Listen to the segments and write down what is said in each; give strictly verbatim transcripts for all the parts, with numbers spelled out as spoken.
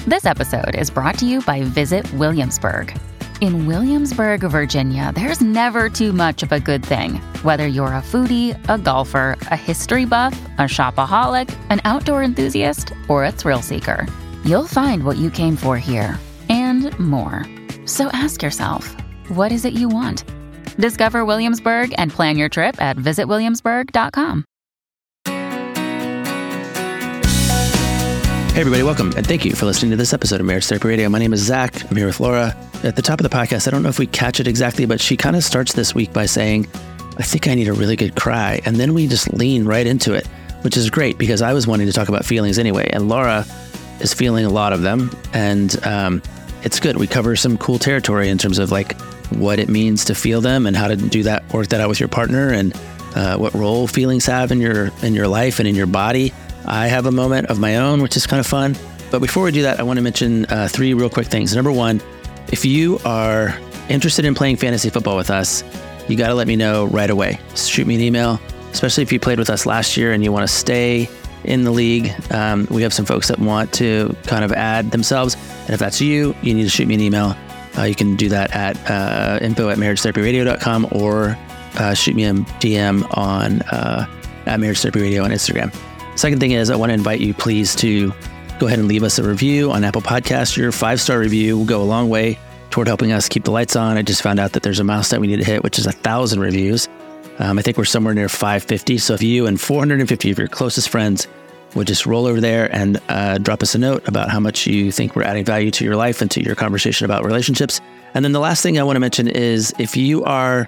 This episode is brought to you by Visit Williamsburg. In Williamsburg, Virginia, there's never too much of a good thing. Whether you're a foodie, a golfer, a history buff, a shopaholic, an outdoor enthusiast, or a thrill seeker, you'll find what you came for here and more. So ask yourself, what is it you want? Discover Williamsburg and plan your trip at visit williamsburg dot com. Hey everybody, welcome, and thank you for listening to this episode of Marriage Therapy Radio. My name is Zach. I'm here with Laura. At the top of the podcast, I don't know if we catch it exactly, but she kind of starts this week by saying, I think I need a really good cry. And then we just lean right into it, which is great because I was wanting to talk about feelings anyway. And Laura is feeling a lot of them. And um, it's good. We cover some cool territory in terms of like what it means to feel them and how to do that, work that out with your partner, and uh, what role feelings have in your in your life and in your body. I have a moment of my own, which is kind of fun. But before we do that, I want to mention uh, three real quick things. Number one, if you are interested in playing fantasy football with us, you got to let me know right away. Shoot me an email, especially if you played with us last year and you want to stay in the league. Um, we have some folks that want to kind of add themselves. And if that's you, you need to shoot me an email. Uh, you can do that at uh, info at marriage therapy radio dot com or uh, shoot me a D M on uh, at Marriage Therapy Radio on Instagram. Second thing is I want to invite you, please, to go ahead and leave us a review on Apple Podcasts. Your five-star review will go a long way toward helping us keep the lights on. I just found out that there's a milestone we need to hit, which is a thousand reviews. Um, I think we're somewhere near five fifty. So if you and four hundred fifty of your closest friends would just roll over there and uh, drop us a note about how much you think we're adding value to your life and to your conversation about relationships. And then the last thing I want to mention is if you are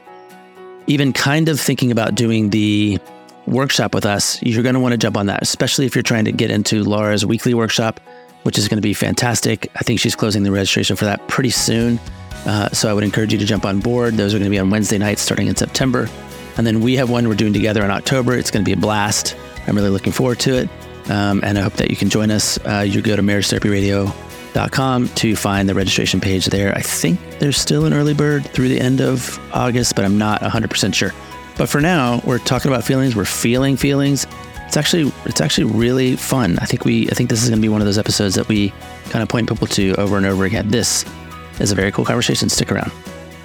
even kind of thinking about doing the workshop with us, you're going to want to jump on that, especially if you're trying to get into Laura's weekly workshop, which is going to be fantastic. I think she's closing the registration for that pretty soon. Uh, so I would encourage you to jump on board. Those are going to be on Wednesday nights starting in September. And then we have one we're doing together in October. It's going to be a blast. I'm really looking forward to it. Um, and I hope that you can join us. Uh, you go to marriage therapy radio dot com to find the registration page there. I think there's still an early bird through the end of August, but I'm not one hundred percent sure. But for now, we're talking about feelings. We're feeling feelings. It's actually it's actually really fun. I think we I think this is going to be one of those episodes that we kind of point people to over and over again. This is a very cool conversation. Stick around.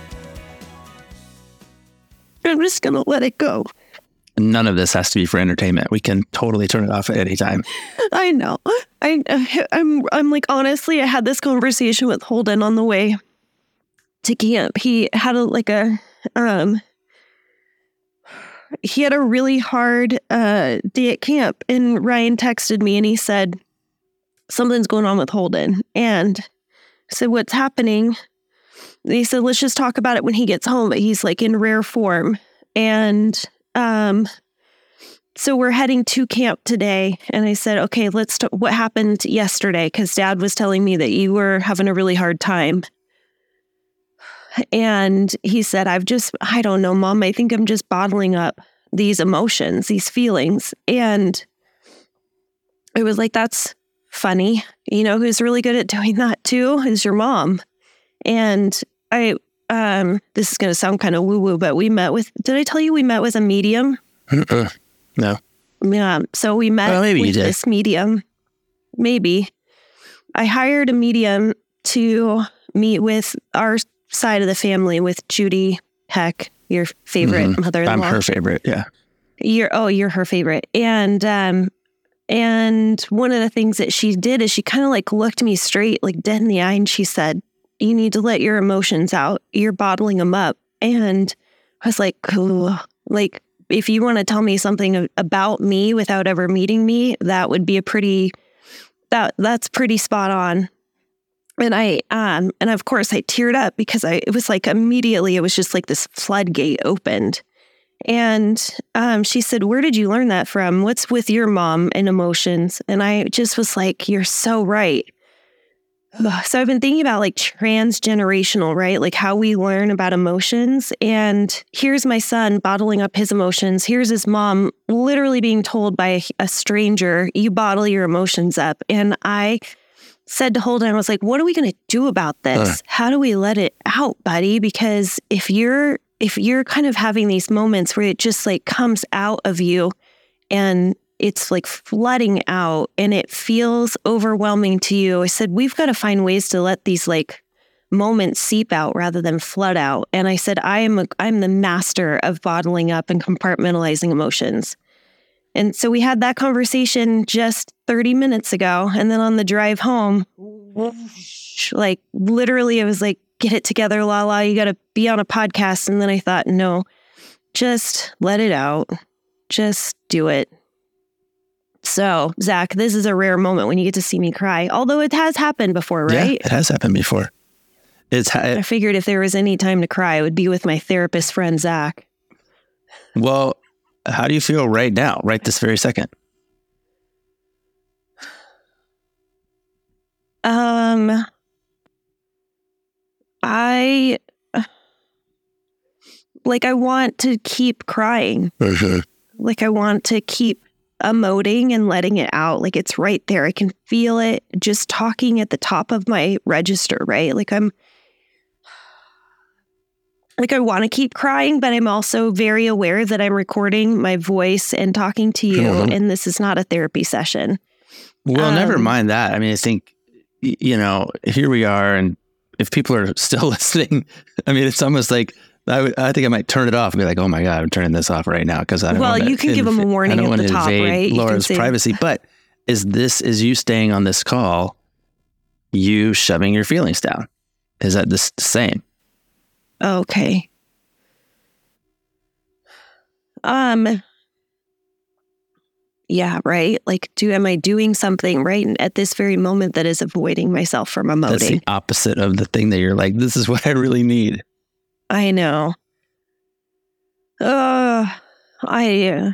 I'm just going to let it go. None of this has to be for entertainment. We can totally turn it off at any time. I know. I I'm I'm like, honestly, I had this conversation with Holden on the way to camp. He had a like a um. He had a really hard uh, day at camp, and Ryan texted me and he said, something's going on with Holden. And I said, what's happening? And he said, let's just talk about it when he gets home, but he's like in rare form. And um, so we're heading to camp today. And I said, okay, let's talk what happened yesterday, because Dad was telling me that you were having a really hard time. And he said, I've just, I don't know, Mom, I think I'm just bottling up these emotions, these feelings. And it was like, that's funny. You know, who's really good at doing that too is your mom. And I, um, this is going to sound kind of woo-woo, but we met with, did I tell you we met with a medium? Uh-uh. No. Yeah. So we met well, maybe with you did. this medium. Maybe. I hired a medium to meet with our side of the family, with Judy Heck, your favorite mm-hmm. mother-in-law. I'm her favorite, yeah. You're oh, you're her favorite. And um and one of the things that she did is she kind of like looked me straight, like dead in the eye, and she said, you need to let your emotions out. You're bottling them up. And I was like, cool. Like, if you want to tell me something about me without ever meeting me, that would be a pretty that that's pretty spot on. And I, um, and of course I teared up because I, it was like immediately, it was just like this floodgate opened. And um, she said, where did you learn that from? What's with your mom and emotions? And I just was like, you're so right. So I've been thinking about like transgenerational, right? Like how we learn about emotions. And here's my son bottling up his emotions. Here's his mom literally being told by a stranger, you bottle your emotions up. And I said to Holden, I was like, what are we going to do about this? Uh. How do we let it out, buddy? Because if you're, if you're kind of having these moments where it just like comes out of you and it's like flooding out and it feels overwhelming to you. I said, we've got to find ways to let these like moments seep out rather than flood out. And I said, I am a, I'm the master of bottling up and compartmentalizing emotions. And so we had that conversation just thirty minutes ago. And then on the drive home, like literally, I was like, get it together, Lala. You got to be on a podcast. And then I thought, no, just let it out. Just do it. So, Zach, this is a rare moment when you get to see me cry, although it has happened before, right? Yeah, it has happened before. It's ha- I figured if there was any time to cry, it would be with my therapist friend, Zach. Well, how do you feel right now, right this very second? Um, I, like, I want to keep crying. Mm-hmm. Like, I want to keep emoting and letting it out. Like, it's right there. I can feel it just talking at the top of my register, right? Like, I'm, like, I want to keep crying, but I'm also very aware that I'm recording my voice and talking to you, mm-hmm. and this is not a therapy session. Well, um, never mind that. I mean, I think, you know, here we are, and if people are still listening, I mean, it's almost like, I, would, I think I might turn it off and be like, oh my God, I'm turning this off right now. Because I don't well, want to you can inv- give them a warning at the top, right? Laura's privacy. But is this, is you staying on this call, you shoving your feelings down? Is that the same? Okay. Um, yeah, right. Like, do, am I doing something right at this very moment that is avoiding myself from emoting? That's the opposite of the thing that you're like, this is what I really need. I know. Uh, I, uh,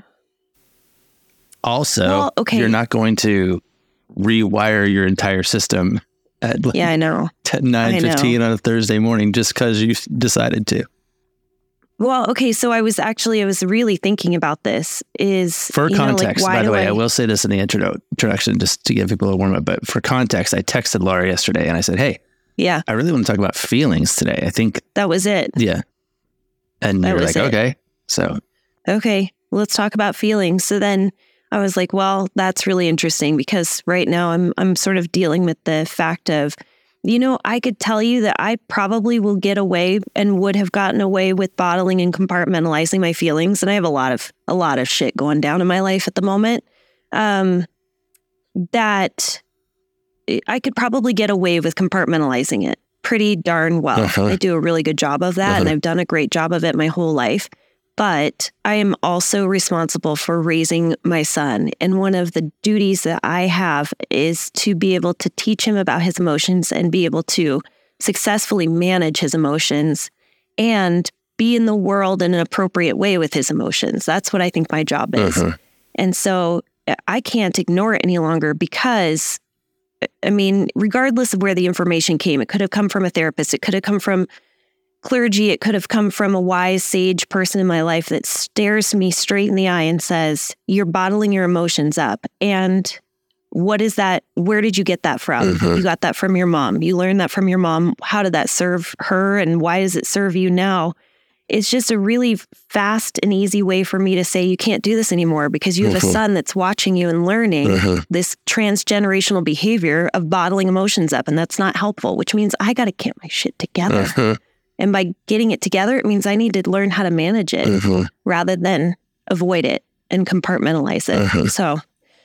also, well, okay. You're not going to rewire your entire system at like yeah, I know. nine fifteen on a Thursday morning just because you decided to. Well, okay, so I was actually, I was really thinking about this is... For context, know, like, by the way, I... I will say this in the intro- introduction just to give people a warm up, but for context, I texted Laura yesterday and I said, hey, yeah, I really want to talk about feelings today. I think... That was it. Yeah. And you were like, it. okay, so... Okay, let's talk about feelings. So then I was like, well, that's really interesting because right now I'm I'm sort of dealing with the fact of, you know, I could tell you that I probably will get away and would have gotten away with bottling and compartmentalizing my feelings. And I have a lot of a lot of shit going down in my life at the moment. Um, that I could probably get away with compartmentalizing it pretty darn well. Uh-huh. I do a really good job of that, uh-huh. and I've done a great job of it my whole life. But I am also responsible for raising my son. And one of the duties that I have is to be able to teach him about his emotions and be able to successfully manage his emotions and be in the world in an appropriate way with his emotions. That's what I think my job is. Uh-huh. And so I can't ignore it any longer because, I mean, regardless of where the information came, it could have come from a therapist, it could have come from clergy, it could have come from a wise, sage person in my life that stares me straight in the eye and says, you're bottling your emotions up. And what is that? Where did you get that from? Mm-hmm. You got that from your mom. You learned that from your mom. How did that serve her? And why does it serve you now? It's just a really fast and easy way for me to say, you can't do this anymore because you have mm-hmm. a son that's watching you and learning mm-hmm. this transgenerational behavior of bottling emotions up. And that's not helpful, which means I got to get my shit together. Mm-hmm. And by getting it together, it means I need to learn how to manage it mm-hmm. rather than avoid it and compartmentalize it. Mm-hmm. So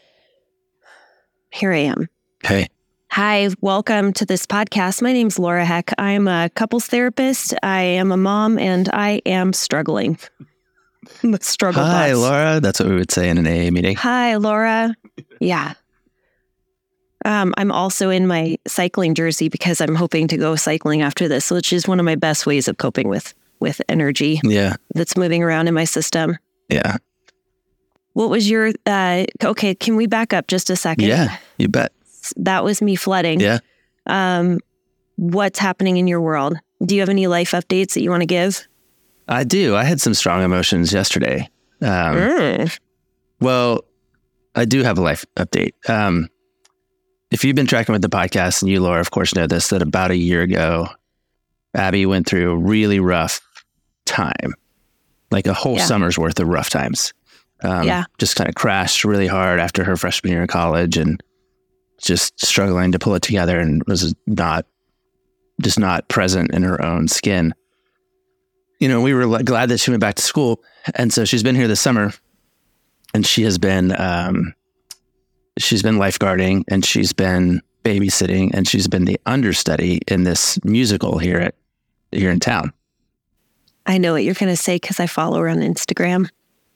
here I am. Hey. Hi, welcome to this podcast. My name's Laura Heck. I'm a couples therapist. I am a mom and I am struggling. The struggle Hi, boss. Laura. That's what we would say in an A A meeting. Hi, Laura. Yeah. Um, I'm also in my cycling jersey because I'm hoping to go cycling after this, which is one of my best ways of coping with with energy yeah. that's moving around in my system. Yeah. What was your, uh, okay, can we back up just a second? Yeah, you bet. That was me flooding. Yeah. Um, what's happening in your world? Do you have any life updates that you want to give? I do. I had some strong emotions yesterday. Um, mm. Well, I do have a life update. Um, If you've been tracking with the podcast, and you, Laura, of course, know this, that about a year ago, Abby went through a really rough time, like a whole yeah. summer's worth of rough times. Um, Yeah. Just kind of crashed really hard after her freshman year in college and just struggling to pull it together and was not, just not present in her own skin. You know, we were like, glad that she went back to school. And so she's been here this summer and she has been, um, she's been lifeguarding and she's been babysitting and she's been the understudy in this musical here at, here in town. I know what you're going to say because I follow her on Instagram.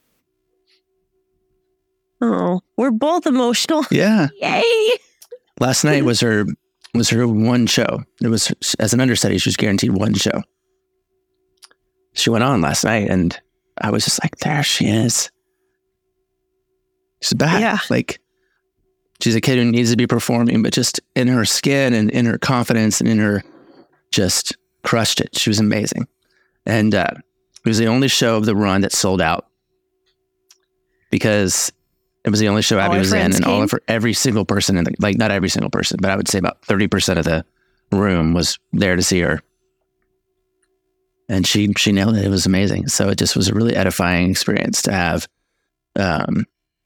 Oh, we're both emotional. Yeah. Yay. Last night was her, was her one show. It was, as an understudy, she was guaranteed one show. She went on last night and I was just like, there she is. She's back. Yeah. Like, she's a kid who needs to be performing, but just in her skin and in her confidence and in her, just crushed it. She was amazing. And uh, it was the only show of the run that sold out because it was the only show Abby was in, and all of her, every single person in the, like not every single person, but I would say about thirty percent of the room was there to see her. And she, she nailed it. It was amazing. So it just was a really edifying experience to have, um,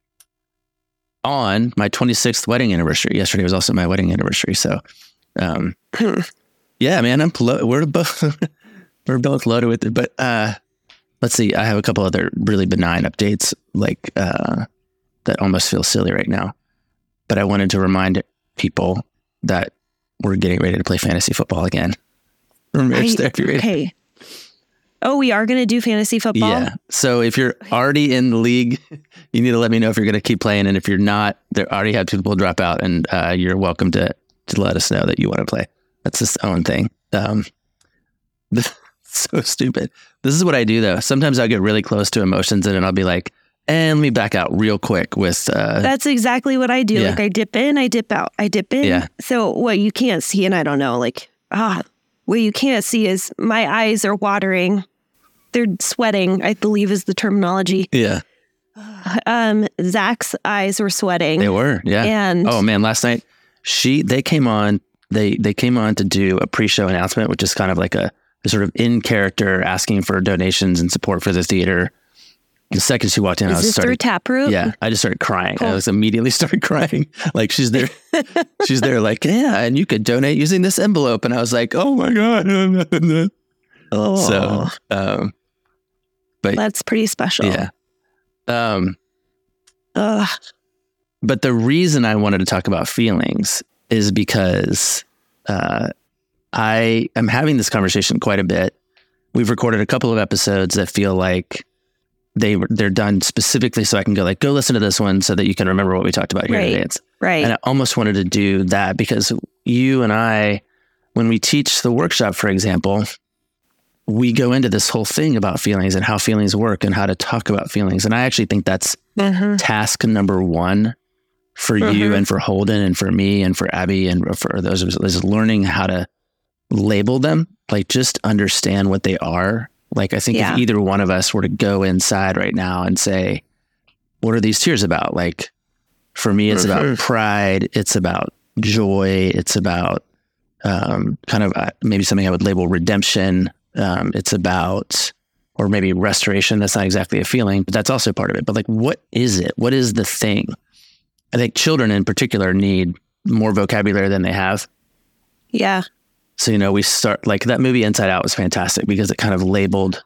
on my twenty-sixth wedding anniversary. Yesterday was also my wedding anniversary. So, um, yeah, man, I'm, lo- we're both, we're both loaded with it, but, uh, let's see. I have a couple other really benign updates, like, uh, that almost feel silly right now, but I wanted to remind people that we're getting ready to play fantasy football again. Marriage Therapy Radio. Okay. Oh, we are going to do fantasy football? Yeah. So if you're already in the league, you need to let me know if you're going to keep playing. And if you're not, there already have people drop out, and uh, you're welcome to, to let us know that you want to play. That's its own thing. Um, so stupid. This is what I do though. Sometimes I'll get really close to emotions and then I'll be like, and let me back out real quick with... Uh, That's exactly what I do. Yeah. Like I dip in, I dip out, I dip in. Yeah. So what you can't see, and I don't know, like, ah, what you can't see is my eyes are watering. They're sweating, I believe is the terminology. yeah, Um, Zach's eyes were sweating. they were. Yeah. And Oh man, last night she they came on they they came on to do a pre-show announcement, which is kind of like a, a sort of in character asking for donations and support for the theater. The second she walked in, is I was this through starting. Taproot? Yeah, I just started crying. Cool. I was immediately started crying. Like she's there, she's there. Like yeah, and you could donate using this envelope, and I was like, oh my god. Oh, So, um, but that's pretty special. yeah. Um, Ugh. but the reason I wanted to talk about feelings is because uh, I am having this conversation quite a bit. We've recorded a couple of episodes that feel like they were they're done specifically so I can go like go listen to this one so that you can remember what we talked about here Right. in advance. Right. And I almost wanted to do that because you and I, when we teach the workshop, for example, we go into this whole thing about feelings and how feelings work and how to talk about feelings. And I actually think that's Mhm. task number one for you Mhm. and for Holden and for me and for Abby and for those of us is learning how to label them, like just understand what they are. Like, I think Yeah. if either one of us were to go inside right now and say, what are these tears about? Like, for me, it's Mhm. about pride. It's about joy. It's about um, kind of uh, maybe something I would label redemption. Um, it's about, or maybe restoration. That's not exactly a feeling, but that's also part of it. But like, what is it? What is the thing? I think children in particular need more vocabulary than they have. Yeah. So, you know, we start like that movie Inside Out was fantastic because it kind of labeled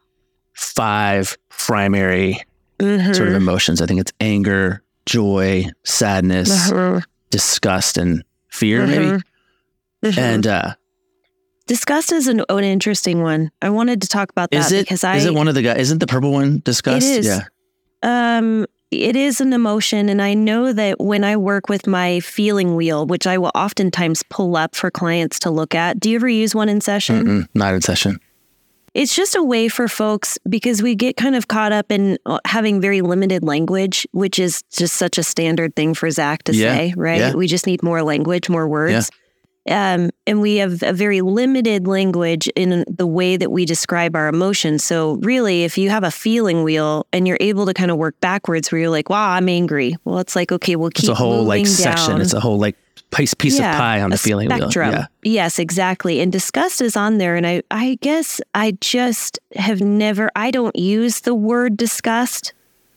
five primary Mhm. sort of emotions. I think it's anger, joy, sadness, Mhm. disgust, and fear, maybe. Mhm. Mhm. And uh, disgust is an, an interesting one. I wanted to talk about that is it because I is it one of the guys? Isn't the purple one disgust? It is. Yeah. Um, it is an emotion. And I know that when I work with my feeling wheel, which I will oftentimes pull up for clients to look at. Do you ever use one in session? Mm-mm, not in session. It's just a way for folks because we get kind of caught up in having very limited language, which is just such a standard thing for Zach to Yeah, say, right? yeah. We just need more language, more words. Um, and we have a very limited language in the way that we describe our emotions. So really, if you have a feeling wheel and you're able to kind of work backwards where you're like, wow, I'm angry. Well, it's like, okay, we'll keep It's a whole like moving section. down. It's a whole like piece, piece Yeah, of pie on the a feeling spectrum. wheel. Yeah. Yes, exactly. And disgust is on there. And I, I guess I just have never, I don't use the word disgust.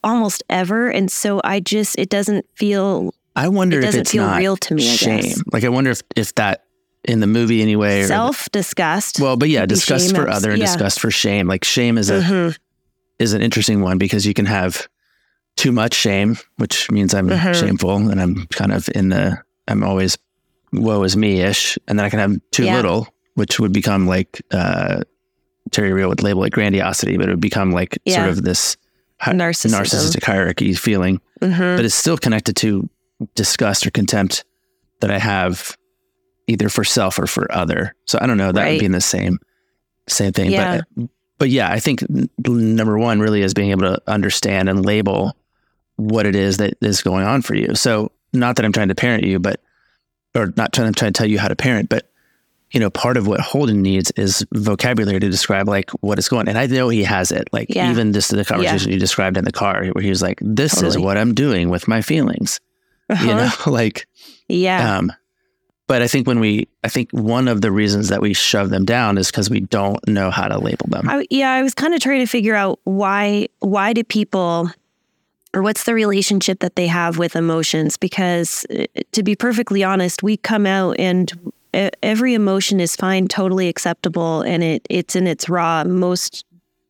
almost ever. And so I just, it doesn't feel, I wonder it if doesn't it's feel not real to me, I shame. guess. Like, I wonder if, if that in the movie anyway. Self-disgust. Well, but yeah, disgust shame for ups- other and yeah. disgust for shame. Like shame is a, Mhm. is an interesting one because you can have too much shame, which means I'm Mhm. shameful and I'm kind of in the, I'm always woe is me-ish. And then I can have too Yeah. little, which would become like, uh, Terry Real would label it grandiosity, but it would become like Yeah. sort of this hi- Narcissism. narcissistic hierarchy feeling, Mhm. but it's still connected to disgust or contempt that I have either for self or for other. So I don't know, that Right. would be in the same, same thing. Yeah. But, but yeah, I think n- number one really is being able to understand and label what it is that is going on for you. So not that I'm trying to parent you, but, or not trying to, trying to tell you how to parent, but you know, part of what Holden needs is vocabulary to describe like what is going on. And I know he has it. Like Yeah. even just the conversation you described in the car where he was like, this is Totally. what I'm doing with my feelings, Uh-huh. you know, like, Yeah. um, but I think when we, I think one of the reasons that we shove them down is because we don't know how to label them. I, yeah, I was kind of trying to figure out why why do people, or what's the relationship that they have with emotions? Because uh, to be perfectly honest, we come out and e- every emotion is fine, totally acceptable, and it it's in its raw, most,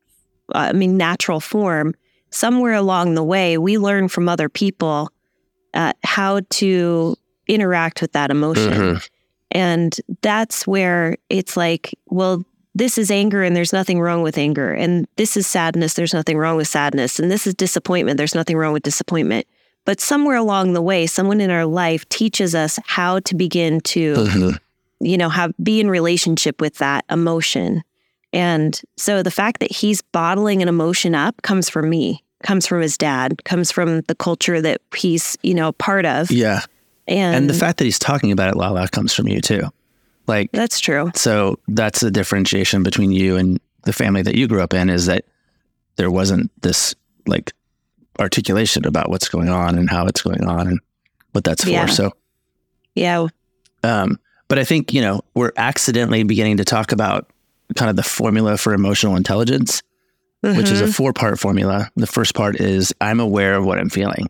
uh, I mean, natural form. Somewhere along the way, we learn from other people uh, how to interact with that emotion. Mhm. And that's where it's like, well, this is anger and there's nothing wrong with anger. And this is sadness, there's nothing wrong with sadness. And this is disappointment, there's nothing wrong with disappointment. But somewhere along the way, someone in our life teaches us how to begin to, Mhm. you know, have be in relationship with that emotion. And so the fact that he's bottling an emotion up comes from me, comes from his dad, comes from the culture that he's, you know, part of. Yeah. And, And the fact that he's talking about it, Lala, comes from you too. Like, that's true. so that's the differentiation between you and the family that you grew up in, is that there wasn't this like articulation about what's going on and how it's going on and what that's for. Yeah. So, Yeah. um, but I think, you know, we're accidentally beginning to talk about kind of the formula for emotional intelligence, which is a Mhm. four part formula. The first part is I'm aware of what I'm feeling.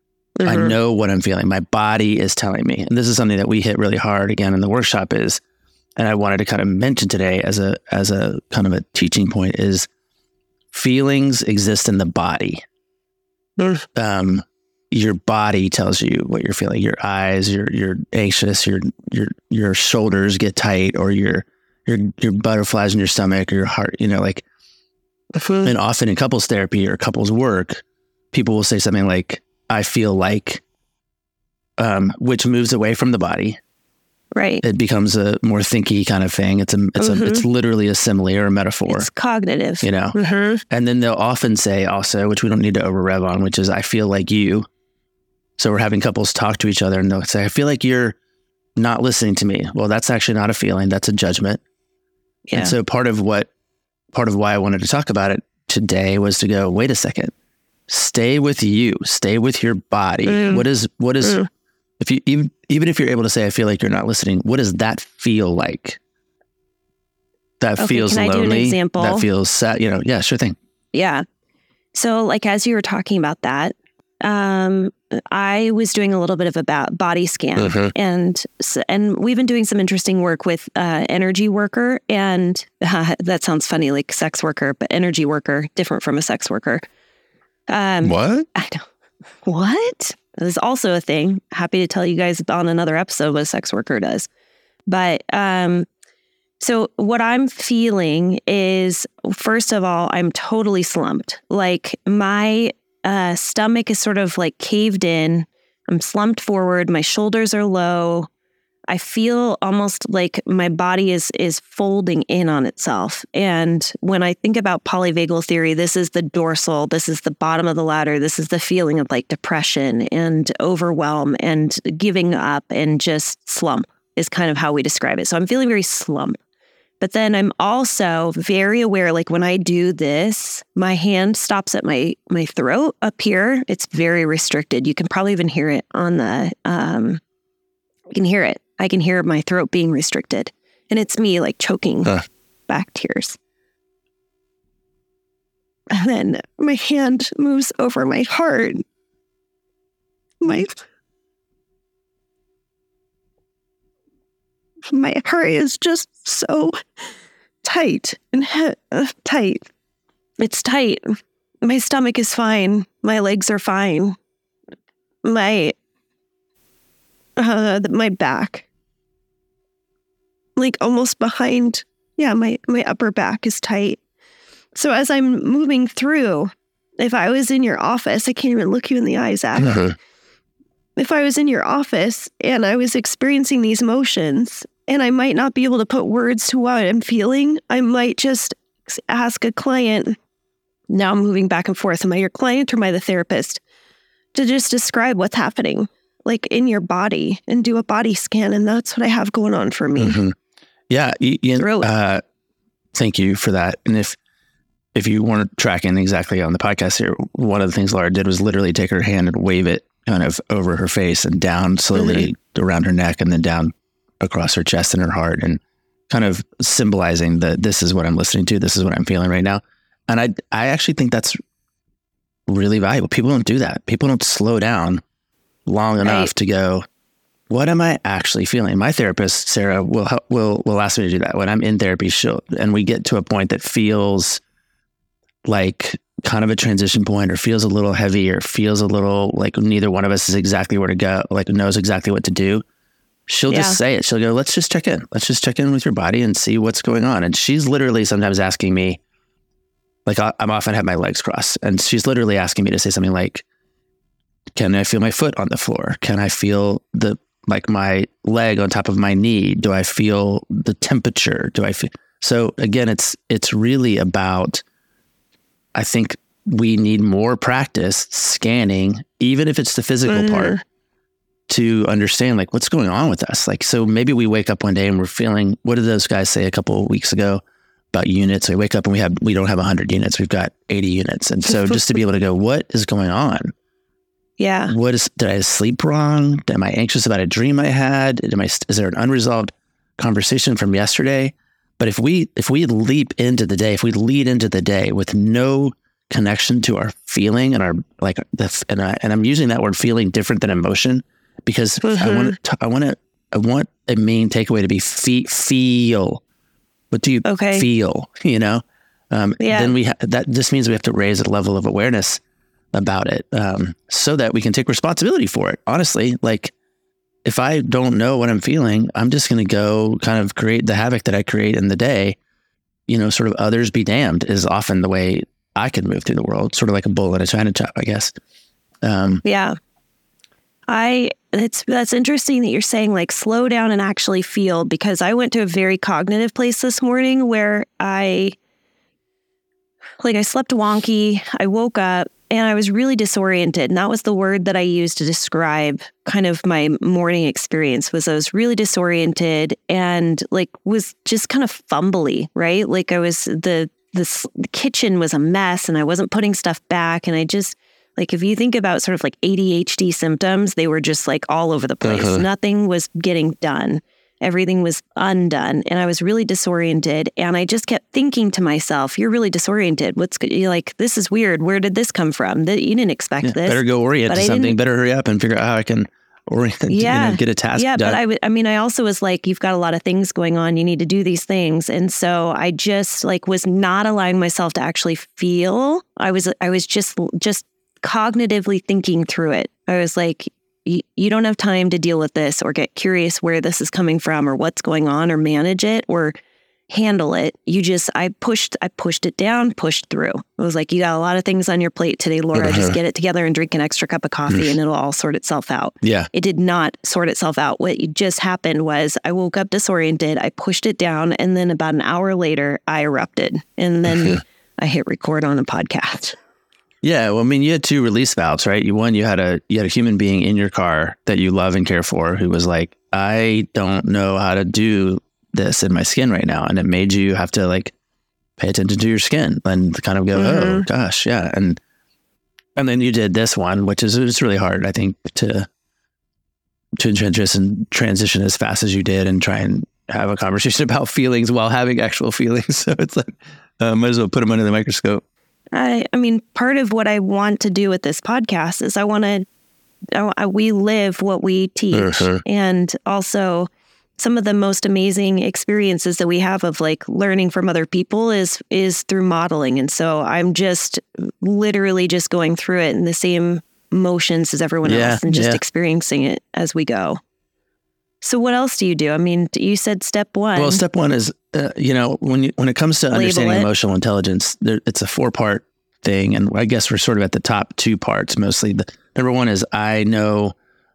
I Mhm. know what I'm feeling. My body is telling me. And this is something that we hit really hard again in the workshop is, and I wanted to kind of mention today as a, as a kind of a teaching point, is feelings exist in the body. Mm. Um, your body tells you what you're feeling. Your eyes, you're, you're anxious, your, your, your shoulders get tight, or your, your, your butterflies in your stomach, or your heart, you know, like, and often in couples therapy or couples work, people will say something like, I feel like, um, which moves away from the body. Right. It becomes a more thinky kind of thing. It's a, it's Mhm. a, it's literally a simile or a metaphor, It's cognitive. you know? Mhm. And then they'll often say also, which we don't need to over rev on, which is, I feel like you. So we're having couples talk to each other and they'll say, I feel like you're not listening to me. Well, that's actually not a feeling. That's a judgment. Yeah. And so part of what, part of why I wanted to talk about it today was to go, wait a second, stay with you, stay with your body. Mm. What is, what is, Mm. if you, even, even if you're able to say, I feel like you're not listening, what does that feel like? That Okay, feels can I do an lonely. example? That feels sad. You know, yeah, sure thing. Yeah. So like, as you were talking about that, um, I was doing a little bit of a ba- body scan Mhm. and, s- and we've been doing some interesting work with, uh, energy worker, and uh, that sounds funny, like sex worker, but energy worker, different from a sex worker. Um, What? I don't, what? There's also a thing. Happy to tell you guys on another episode what a sex worker does. But um, so what I'm feeling is, first of all, I'm totally slumped. Like my uh, stomach is sort of like caved in. I'm slumped forward. My shoulders are low. I feel almost like my body is is folding in on itself. And when I think about polyvagal theory, this is the dorsal, this is the bottom of the ladder, this is the feeling of like depression and overwhelm and giving up and just slump is kind of how we describe it. So I'm feeling very slump. But then I'm also very aware, like when I do this, my hand stops at my my throat up here. It's very restricted. You can probably even hear it on the, um, you can hear it. I can hear my throat being restricted. And it's me like choking Huh. back tears. And then my hand moves over my heart. My, my heart is just so tight and he- uh, tight. It's tight. My stomach is fine. My legs are fine. My, uh, my back, like almost behind. Yeah, my, my upper back is tight. So as I'm moving through, if I was in your office, I can't even look you in the eyes, Zach. Uh-huh. If I was in your office and I was experiencing these emotions and I might not be able to put words to what I'm feeling, I might just ask a client, now I'm moving back and forth, am I your client or am I the therapist, to just describe what's happening, like in your body, and do a body scan. And that's what I have going on for me. Mm-hmm. Yeah. Ian, really. uh, thank you for that. And if, if you weren't tracking exactly on the podcast here, one of the things Laura did was literally take her hand and wave it kind of over her face and down slowly mm-hmm. around her neck and then down across her chest and her heart, and kind of symbolizing that this is what I'm listening to. This is what I'm feeling right now. And I, I actually think that's really valuable. People don't do that. People don't slow down long enough right. to go, what am I actually feeling? My therapist, Sarah, will help, will will ask me to do that when I'm in therapy. She'll, and we get to a point that feels like kind of a transition point, or feels a little heavy, or feels a little like neither one of us is exactly where to go, like knows exactly what to do. She'll yeah. just say it. She'll go, let's just check in. Let's just check in with your body and see what's going on. And she's literally sometimes asking me, like I, I'm often have my legs crossed, and she's literally asking me to say something like, can I feel my foot on the floor? Can I feel the, like my leg on top of my knee? Do I feel the temperature? Do I feel? So again, it's, it's really about, I think we need more practice scanning, even if it's the physical mm. part, to understand like what's going on with us. Like, so maybe we wake up one day and we're feeling, what did those guys say a couple of weeks ago about units? We wake up and we have, we don't have a hundred units. We've got eighty units. And so just to be able to go, what is going on? Yeah. What is, did I sleep wrong? Am I anxious about a dream I had? Am I, is there an unresolved conversation from yesterday? But if we, if we leap into the day, if we lead into the day with no connection to our feeling and our, like the, and I, and I'm using that word feeling different than emotion, because mm-hmm. I want to, I want to, I want a main takeaway to be fe- feel. What do you okay. feel? You know, um, yeah. then we, ha- that just means we have to raise a level of awareness about it, um, so that we can take responsibility for it. Honestly, like if I don't know what I'm feeling, I'm just going to go kind of create the havoc that I create in the day, you know, sort of others be damned is often the way I can move through the world, sort of like a bull in a china shop, I guess. Um, yeah. I, it's, that's interesting that you're saying like slow down and actually feel, because I went to a very cognitive place this morning where I, like I slept wonky. I woke up and I was really disoriented. And that was the word that I used to describe kind of my morning experience, was I was really disoriented and like was just kind of fumbly, right? Like I was, the, the, the kitchen was a mess and I wasn't putting stuff back. And I just, like, if you think about sort of like A D H D symptoms, they were just like all over the place. Uh-huh. Nothing was getting done. Everything was undone. And I was really disoriented. And I just kept thinking to myself, you're really disoriented. What's good? You're like, this is weird. Where did this come from? That you didn't expect yeah, this. Better go orient to something. Better hurry up and figure out how I can orient, yeah. you know, get a task yeah, done. Yeah, but I, w- I mean, I also was like, you've got a lot of things going on. You need to do these things. And so I just like was not allowing myself to actually feel. I was, I was just, just cognitively thinking through it. I was like, you don't have time to deal with this or get curious where this is coming from or what's going on or manage it or handle it. You just, I pushed, I pushed it down, pushed through. I was like, you got a lot of things on your plate today, Laura. Uh-huh. Just get it together and drink an extra cup of coffee and it'll all sort itself out. Yeah. It did not sort itself out. What just happened was I woke up disoriented. I pushed it down. And then about an hour later, I erupted. And then I hit record on a podcast. Yeah, well, I mean, you had two release valves, right? You one, you had a you had a human being in your car that you love and care for, who was like, I don't know how to do this in my skin right now, and it made you have to like pay attention to your skin and kind of go, mm-hmm. oh gosh, yeah, and and then you did this one, which is it's really hard, I think, to to transition transition as fast as you did and try and have a conversation about feelings while having actual feelings. So it's like, uh, might as well put them under the microscope. I, I mean, part of what I want to do with this podcast is I want to, I, we live what we teach. Mm-hmm. And also some of the most amazing experiences that we have of like learning from other people is, is through modeling. And so I'm just literally just going through it in the same motions as everyone yeah, else and just yeah. experiencing it as we go. So what else do you do? I mean, you said step one. Well, step one is, uh, you know, when you, when it comes to understanding it. emotional intelligence, there, it's a four part thing. And I guess we're sort of at the top two parts mostly. The number one is I know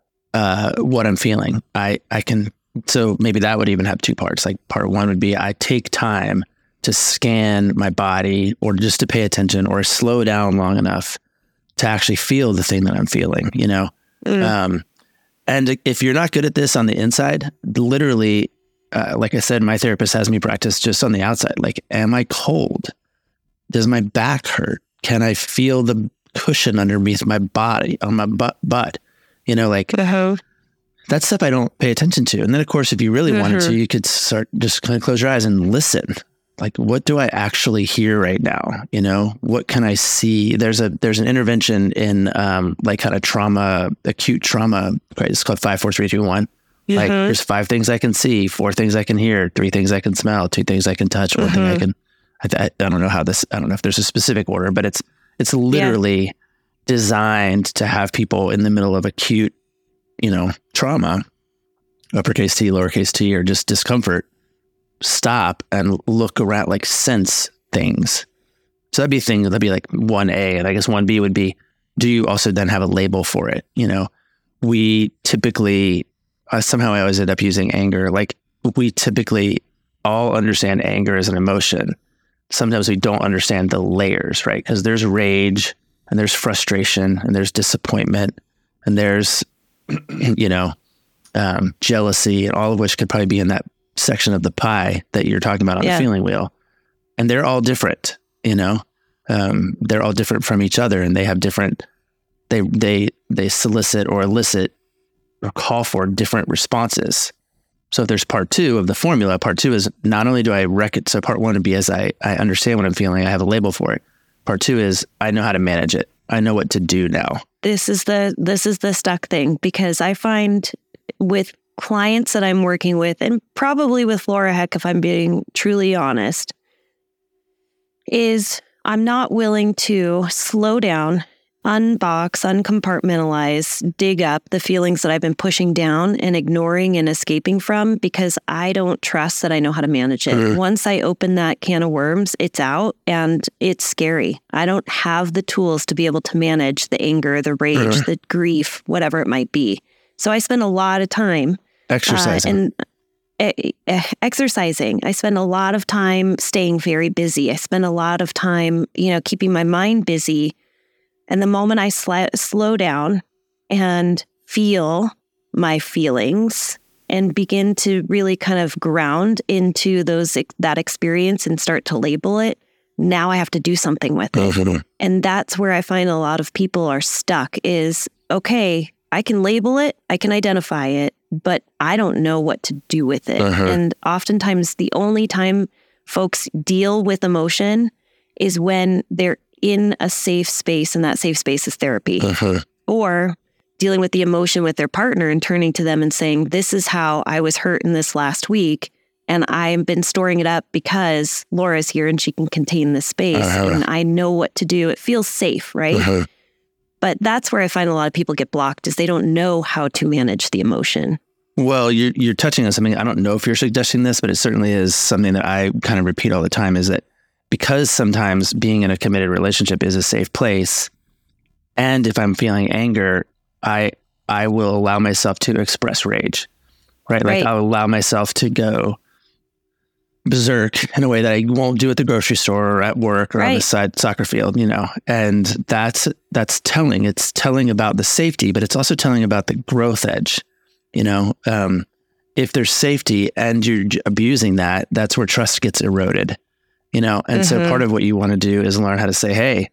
uh, what I'm feeling. I, I can, so maybe that would even have two parts. Like part one would be I take time to scan my body or just to pay attention or slow down long enough to actually feel the thing that I'm feeling, you know? Mm. Um, and if you're not good at this on the inside, literally, uh, like I said, my therapist has me practice just on the outside. Like, am I cold? Does my back hurt? Can I feel the cushion underneath my body, on my butt, butt? You know, like uh-huh. that's stuff I don't pay attention to. And then, of course, if you really uh-huh. wanted to, you could start just kind of close your eyes and listen. Like, what do I actually hear right now? You know, what can I see? There's a there's an intervention in um, like kind of trauma, acute trauma. Right, it's called five, four, three, two, one. Uh-huh. Like, there's five things I can see, four things I can hear, three things I can smell, two things I can touch, one uh-huh. thing I can. I, th- I don't know how this. I don't know if there's a specific order, but it's it's literally yeah. designed to have people in the middle of acute, you know, trauma, uppercase T, lowercase t, or just discomfort, stop and look around, like sense things. So that'd be a thing. That'd be like one A, and I guess one B would be: do you also then have a label for it? You know, we typically uh, somehow I always end up using anger. Like we typically all understand anger as an emotion. Sometimes we don't understand the layers, right? Because there's rage and there's frustration and there's disappointment and there's, you know, um, jealousy, and all of which could probably be in that section of the pie that you're talking about on yeah. the feeling wheel. And they're all different, you know, um, they're all different from each other, and they have different, they, they, they solicit or elicit or call for different responses. So if there's part two of the formula, part two is not only do I rec it. So part one would be as I, I understand what I'm feeling, I have a label for it. Part two is I know how to manage it. I know what to do now. This is the, this is the stuck thing, because I find with clients that I'm working with, and probably with Laura Heck, if I'm being truly honest, is I'm not willing to slow down, unbox, uncompartmentalize, dig up the feelings that I've been pushing down and ignoring and escaping from, because I don't trust that I know how to manage it. Mm-hmm. Once I open that can of worms, it's out and it's scary. I don't have the tools to be able to manage the anger, the rage, mm-hmm. the grief, whatever it might be. So I spend a lot of time exercising. Uh, and uh, exercising. I spend a lot of time staying very busy. I spend a lot of time, you know, keeping my mind busy. And the moment I sl- slow down and feel my feelings and begin to really kind of ground into those that experience and start to label it, now I have to do something with it. Mm-hmm. And that's where I find a lot of people are stuck is, okay, I can label it, I can identify it, but I don't know what to do with it. Uh-huh. And oftentimes the only time folks deal with emotion is when they're in a safe space, and that safe space is therapy. Uh-huh. Or dealing with the emotion with their partner and turning to them and saying, this is how I was hurt in this last week, and I've been storing it up because Laura's here and she can contain this space, uh-huh. and I know what to do. It feels safe, right? Uh-huh. But that's where I find a lot of people get blocked, is they don't know how to manage the emotion. Well, you're, you're touching on something. I don't know if you're suggesting this, but it certainly is something that I kind of repeat all the time, is that because sometimes being in a committed relationship is a safe place, and if I'm feeling anger, I I will allow myself to express rage, right? Like right. I'll allow myself to go berserk in a way that I won't do at the grocery store or at work or right. on the side soccer field, you know. And that's that's telling. It's telling about the safety, but it's also telling about the growth edge, you know. Um, if there's safety and you're abusing that, that's where trust gets eroded. You know, and mm-hmm. so part of what you want to do is learn how to say, hey,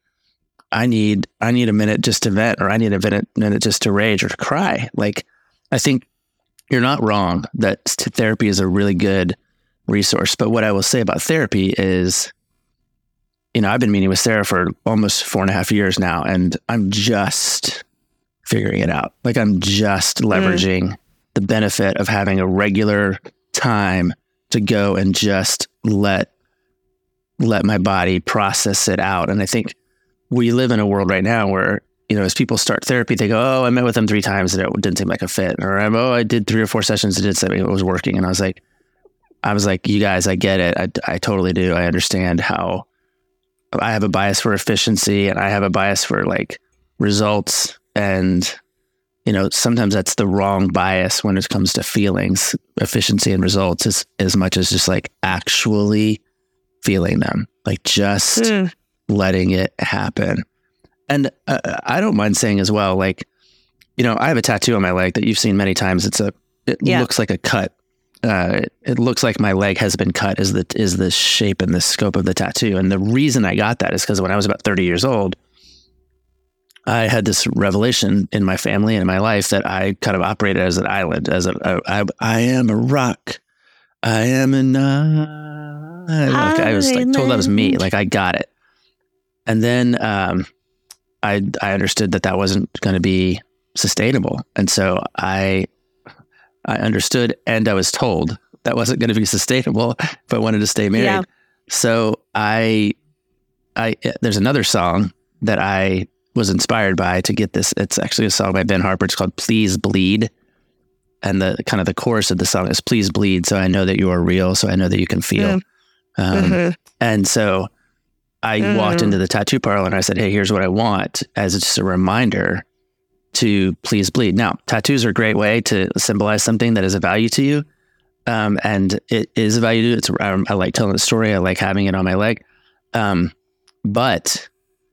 I need, I need a minute just to vent, or I need a minute, minute just to rage or to cry. Like, I think you're not wrong that therapy is a really good resource. But what I will say about therapy is you know, I've been meeting with Sarah for almost four and a half years now, and I'm just figuring it out. Like I'm just leveraging mm. the benefit of having a regular time to go and just let let my body process it out. And I think we live in a world right now where, you know, as people start therapy, they go, oh, I met with them three times and it didn't seem like a fit. Or, oh, I did three or four sessions. It did something. It was working. And I was like, I was like, you guys, I get it. I, I totally do. I understand how I have a bias for efficiency and I have a bias for like results. And, you know, sometimes that's the wrong bias when it comes to feelings. Efficiency and results is as much as just like actually feeling them, like just mm. letting it happen. And uh, I don't mind saying as well, like, you know, I have a tattoo on my leg that you've seen many times. It's a, it yeah. looks like a cut. Uh, it, it looks like my leg has been cut is the, is the shape and the scope of the tattoo. And the reason I got that is because when I was about thirty years old, I had this revelation in my family and in my life that I kind of operated as an island, as a, a I, I am a rock. I am an island. Like, I was like told that was me. Like I got it. And then, um, I, I understood that that wasn't going to be sustainable. And so I, I understood and I was told that wasn't going to be sustainable if I wanted to stay married. Yeah. So I, I, there's another song that I was inspired by to get this. It's actually a song by Ben Harper. It's called Please Bleed. And the kind of the chorus of the song is please bleed. So I know that you are real. So I know that you can feel. Mm. Um, mm-hmm. And so I mm. walked into the tattoo parlor and I said, hey, here's what I want as just a reminder to please bleed. Now, tattoos are a great way to symbolize something that is a value to you. Um, and it is a value to you. It's, I, I like telling the story. I like having it on my leg. Um, but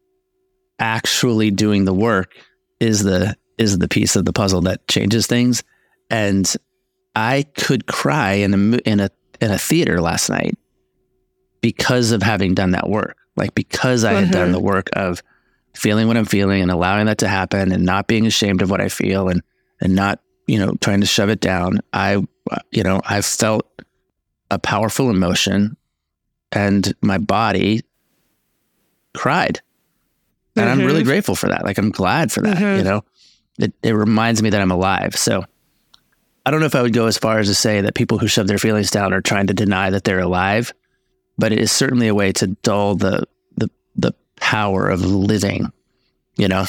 actually doing the work is the, is the piece of the puzzle that changes things. And I could cry in a, in a, in a theater last night because of having done that work. Like because I had mm-hmm. done the work of feeling what I'm feeling and allowing that to happen and not being ashamed of what I feel and, and not, you know, trying to shove it down. I, you know, I felt a powerful emotion and my body cried. And mm-hmm. I'm really grateful for that. Like, I'm glad for that, mm-hmm. you know, it, it reminds me that I'm alive. So I don't know if I would go as far as to say that people who shove their feelings down are trying to deny that they're alive, but it is certainly a way to dull the, the, the power of living, you know?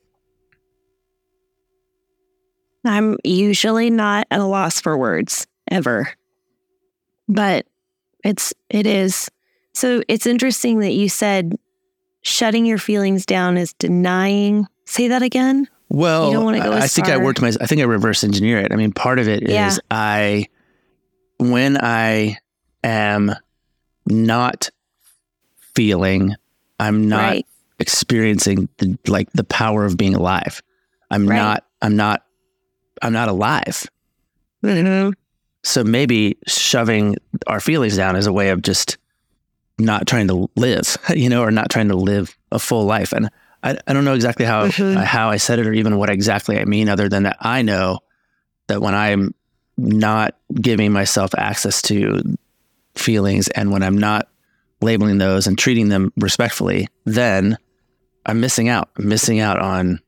I'm usually not at a loss for words ever, but it's, it is. So it's interesting that you said shutting your feelings down is denying. Say that again. Well, you don't want to go I as think far. I worked my, I think I reverse engineer it. I mean, part of it yeah. is I, when I am not feeling, I'm not right. experiencing the, like the power of being alive. I'm right. not, I'm not, I'm not alive. Mm-hmm. So maybe shoving our feelings down is a way of just not trying to live, you know, or not trying to live a full life. And I, I don't know exactly how, mm-hmm. uh, how I said it or even what exactly I mean, other than that I know that when I'm not giving myself access to feelings and when I'm not labeling those and treating them respectfully, then I'm missing out, missing out on,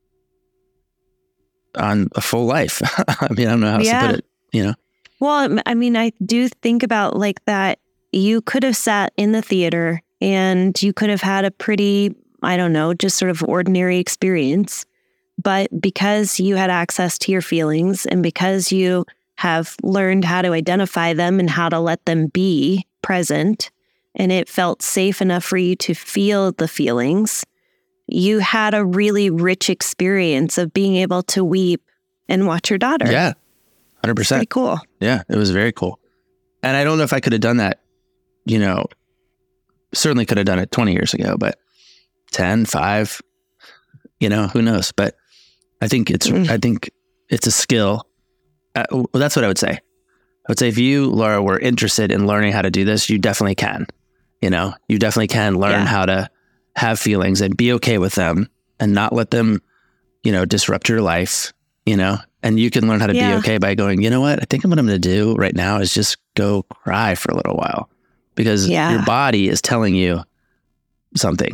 on a full life. I mean, I don't know how else yeah. to put it, you know? Well, I mean, I do think about like that. You could have sat in the theater and you could have had a pretty, I don't know, just sort of ordinary experience. But because you had access to your feelings and because you have learned how to identify them and how to let them be present, and it felt safe enough for you to feel the feelings, you had a really rich experience of being able to weep and watch your daughter. Yeah, one hundred percent. Pretty cool. Yeah, it was very cool. And I don't know if I could have done that, you know, certainly could have done it twenty years ago, but ten, five, you know, who knows? But I think it's, mm. I think it's a skill. Uh, well, that's what I would say. I would say if you, Laura, were interested in learning how to do this, you definitely can, you know, you definitely can learn yeah. how to have feelings and be okay with them and not let them, you know, disrupt your life, you know, and you can learn how to yeah. be okay by going, you know what, I think what I'm going to do right now is just go cry for a little while because yeah. your body is telling you, something.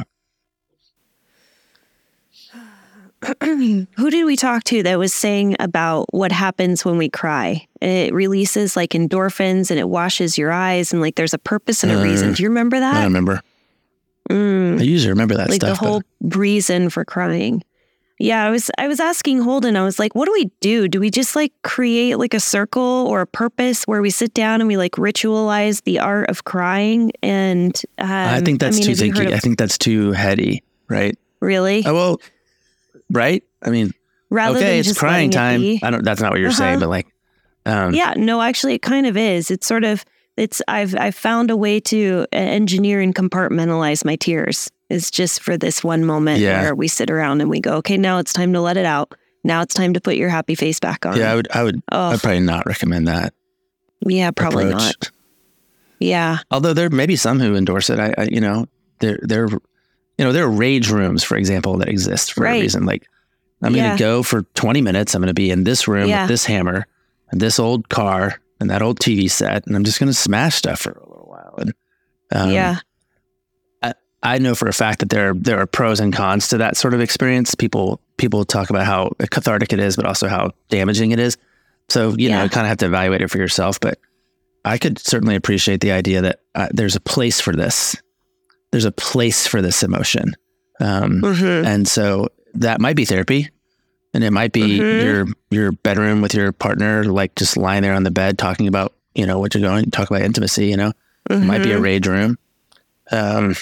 Who did we talk to that was saying about what happens when we cry? It releases like endorphins and it washes your eyes and like there's a purpose and a uh, reason. Do you remember that? I don't remember. Mm. I usually remember that like stuff. Like the whole but... reason for crying. Yeah, I was I was asking Holden, I was like, what do we do? Do we just like create like a circle or a purpose where we sit down and we like ritualize the art of crying? And um, I think that's I mean, too thinky. Of... I think that's too heady, right? Really? Oh, well, right? I mean, Rather okay, than it's just crying time. It I don't. That's not what you're uh-huh. saying, but like, um, yeah, no, actually, it kind of is. It's sort of. It's. I've. I've found a way to engineer and compartmentalize my tears. It's just for this one moment yeah. where we sit around and we go, okay, now it's time to let it out. Now it's time to put your happy face back on. Yeah, I would. I would. Oh. I'd probably not recommend that. Yeah, probably approach. not. Yeah. Although there may be some who endorse it. I, I you know, there, there, you know, there are rage rooms, for example, that exist for right. a reason. Like, I'm yeah. going to go for twenty minutes. I'm going to be in this room yeah. with this hammer and this old car and that old T V set, and I'm just going to smash stuff for a little while. And um, yeah, I, I know for a fact that there are, there are pros and cons to that sort of experience. People people talk about how cathartic it is, but also how damaging it is. So you yeah. know, you kind of have to evaluate it for yourself. But I could certainly appreciate the idea that uh, there's a place for this. There's a place for this emotion, um, mm-hmm. and so. That might be therapy, and it might be mm-hmm. your your bedroom with your partner, like just lying there on the bed talking about, you know, what you're going, talk about intimacy, you know, mm-hmm. it might be a rage room. Um,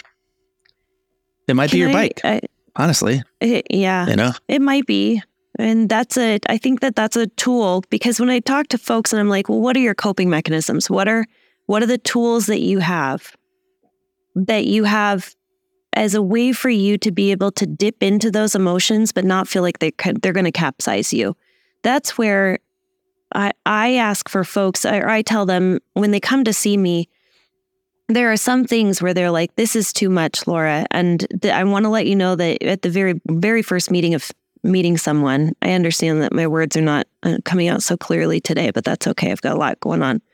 it might Can be your I, bike, I, honestly. It, yeah, you know, it might be. And that's a, I think that that's a tool, because when I talk to folks and I'm like, well, what are your coping mechanisms? What are, what are the tools that you have that you have as a way for you to be able to dip into those emotions, but not feel like they they're going to capsize you? That's where I I ask for folks, or I tell them when they come to see me, there are some things where they're like, this is too much, Laura. And th- I want to let you know that at the very, very first meeting of meeting someone, I understand that my words are not uh, coming out so clearly today, but that's okay. I've got a lot going on.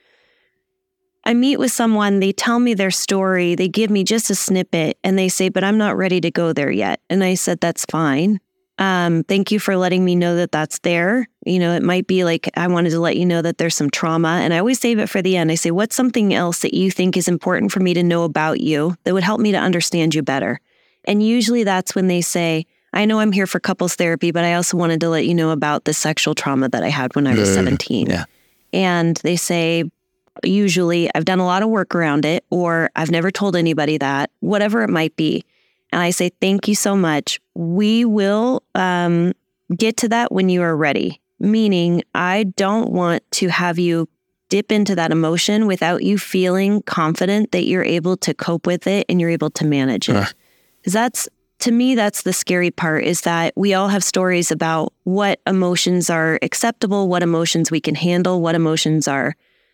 I meet with someone, they tell me their story, they give me just a snippet, and they say, but I'm not ready to go there yet. And I said, that's fine. Um, thank you for letting me know that that's there. You know, it might be like, I wanted to let you know that there's some trauma. And I always save it for the end. I say, what's something else that you think is important for me to know about you that would help me to understand you better? And usually that's when they say, I know I'm here for couples therapy, but I also wanted to let you know about the sexual trauma that I had when I was seventeen. Yeah. And they say, usually I've done a lot of work around it, or I've never told anybody that, whatever it might be. And I say, thank you so much. We will um, get to that when you are ready. Meaning, I don't want to have you dip into that emotion without you feeling confident that you're able to cope with it and you're able to manage it. Because uh. that's, to me, that's the scary part, is that we all have stories about what emotions are acceptable, what emotions we can handle, what emotions are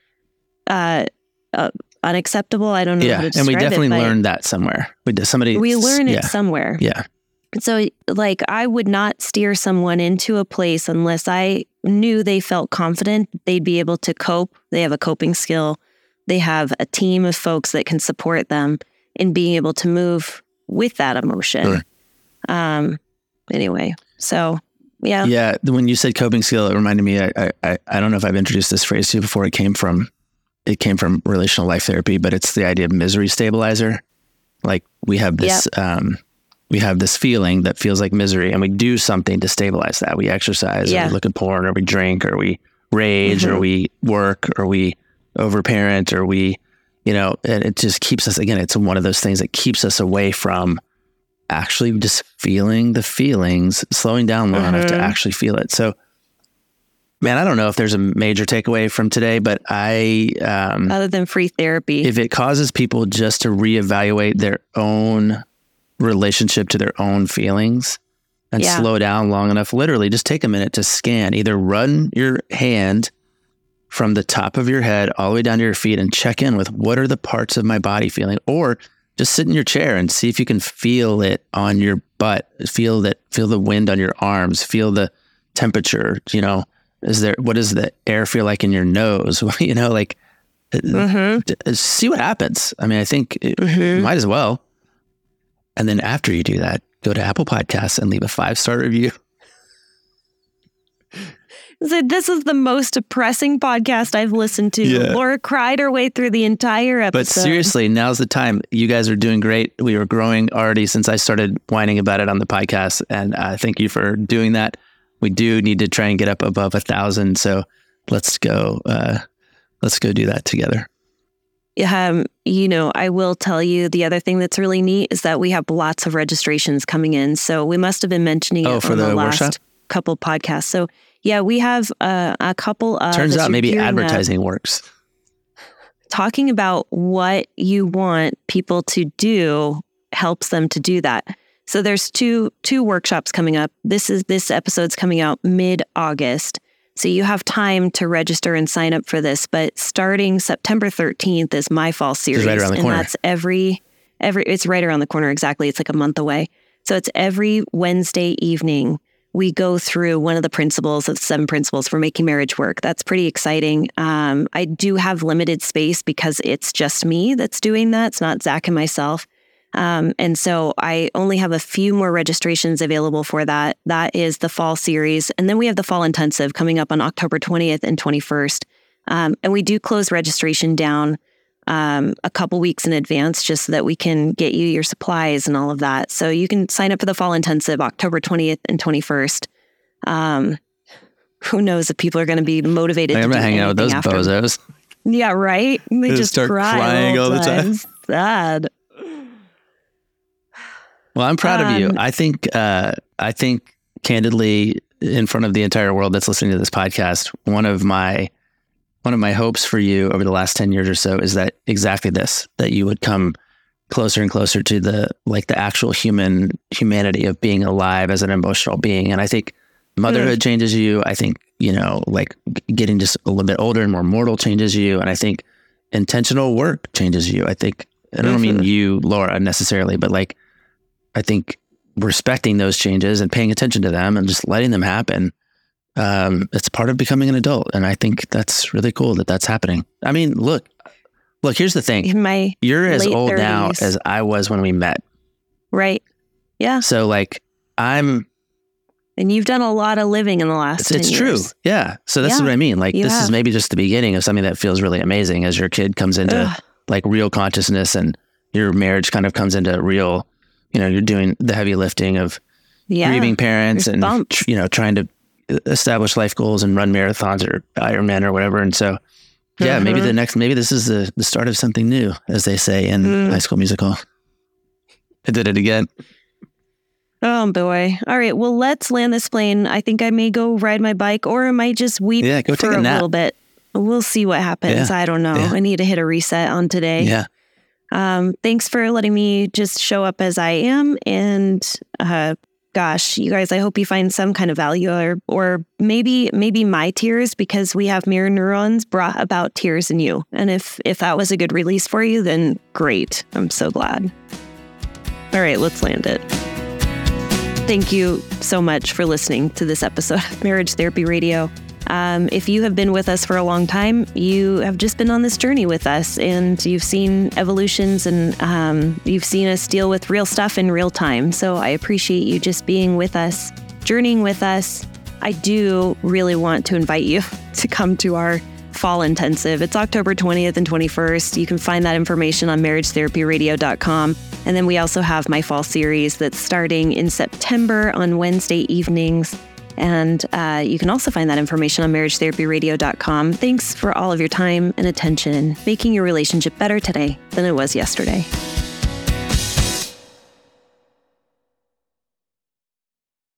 Uh, uh, unacceptable. I don't know yeah, how to describe it. And we definitely it, learned that somewhere. We did somebody. We learn yeah. it somewhere. Yeah. So, like, I would not steer someone into a place unless I knew they felt confident they'd be able to cope. They have a coping skill. They have a team of folks that can support them in being able to move with that emotion. Sure. Um. Anyway, so. Yeah. Yeah. When you said coping skill, it reminded me, I, I, I don't know if I've introduced this phrase to you before. It came from, it came from relational life therapy, but it's the idea of misery stabilizer. Like we have this, yep. um, we have this feeling that feels like misery, and we do something to stabilize that. We exercise, yeah. or we look at porn, or we drink, or we rage, mm-hmm. or we work, or we overparent, or we, you know, and it just keeps us, again, it's one of those things that keeps us away from actually just feeling the feelings, slowing down long mm-hmm. enough to actually feel it. So, man, I don't know if there's a major takeaway from today, but I... Um, Other than free therapy. If it causes people just to reevaluate their own relationship to their own feelings and yeah. slow down long enough, literally just take a minute to scan, either run your hand from the top of your head all the way down to your feet and check in with what are the parts of my body feeling, or just sit in your chair and see if you can feel it on your butt, feel that, feel the wind on your arms, feel the temperature, you know, is there, what does the air feel like in your nose? You know, like mm-hmm. see what happens. I mean, I think it, mm-hmm. might as well. And then after you do that, go to Apple Podcasts and leave a five-star review. So this is the most depressing podcast I've listened to. Yeah. Laura cried her way through the entire episode. But seriously, now's the time. You guys are doing great. We were growing already since I started whining about it on the podcast. And uh, thank you for doing that. We do need to try and get up above a thousand. So let's go. Uh, let's go do that together. Um, you know, I will tell you the other thing that's really neat is that we have lots of registrations coming in. So we must have been mentioning oh, it for on the, the last workshop? couple podcasts. So yeah, we have uh, a couple of... Turns out maybe advertising works. Talking about what you want people to do helps them to do that. So there's two two workshops coming up. This is this episode's coming out mid-August. So you have time to register and sign up for this. But starting September thirteenth is my fall series. It's right around the corner. And that's every, every, it's right around the corner, exactly. It's like a month away. So it's every Wednesday evening. We go through one of the principles of seven principles for making marriage work. That's pretty exciting. Um, I do have limited space because it's just me that's doing that. It's not Zach and myself. Um, and so I only have a few more registrations available for that. That is the fall series. And then we have the fall intensive coming up on October twentieth and twenty-first. Um, and we do close registration down um, a couple weeks in advance just so that we can get you your supplies and all of that. So you can sign up for the fall intensive October twentieth and twenty-first. Um, who knows if people are going to be motivated I'm to going do to hang out with those after. bozos. Yeah, right? They Just just start cry crying all the time. Sad. Well, I'm proud Um, of you. I think, uh, I think candidly, in front of the entire world that's listening to this podcast, one of my, one of my hopes for you over the last ten years or so is that exactly this, that you would come closer and closer to the, like the actual human humanity of being alive as an emotional being. And I think motherhood mm. changes you. I think, you know, like getting just a little bit older and more mortal changes you. And I think intentional work changes you. I think, I don't mm-hmm. mean you, Laura, necessarily, but like, I think respecting those changes and paying attention to them and just letting them happen, um, it's part of becoming an adult. And I think that's really cool that that's happening. I mean, look, look, here's the thing. In my You're as old thirties. now as I was when we met. Right. Yeah. So like I'm... And you've done a lot of living in the last It's, ten it's years. true. Yeah. So this yeah, is what I mean. Like this have. is maybe just the beginning of something that feels really amazing as your kid comes into Ugh. like real consciousness and your marriage kind of comes into real... You know, you're doing the heavy lifting of yeah, grieving parents and, bumps. you know, trying to establish life goals and run marathons or Ironman or whatever. And so, yeah, mm-hmm. maybe the next, maybe this is the, the start of something new, as they say in mm. High School Musical. I did it again. Oh, boy. All right. Well, let's land this plane. I think I may go ride my bike or I might just weep yeah, go for take a, a nap. little bit. We'll see what happens. Yeah. I don't know. Yeah. I need to hit a reset on today. Yeah. Um, thanks for letting me just show up as I am. And uh, gosh, you guys, I hope you find some kind of value or or maybe maybe my tears, because we have mirror neurons, brought about tears in you. And if if that was a good release for you, then great. I'm so glad. All right, let's land it. Thank you so much for listening to this episode of Marriage Therapy Radio. Um, if you have been with us for a long time, you have just been on this journey with us and you've seen evolutions and um, you've seen us deal with real stuff in real time. So I appreciate you just being with us, journeying with us. I do really want to invite you to come to our fall intensive. It's October twentieth and twenty-first. You can find that information on marriage therapy radio dot com. And then we also have my fall series that's starting in September on Wednesday evenings. And uh, you can also find that information on marriage therapy radio dot com. Thanks for all of your time and attention, making your relationship better today than it was yesterday.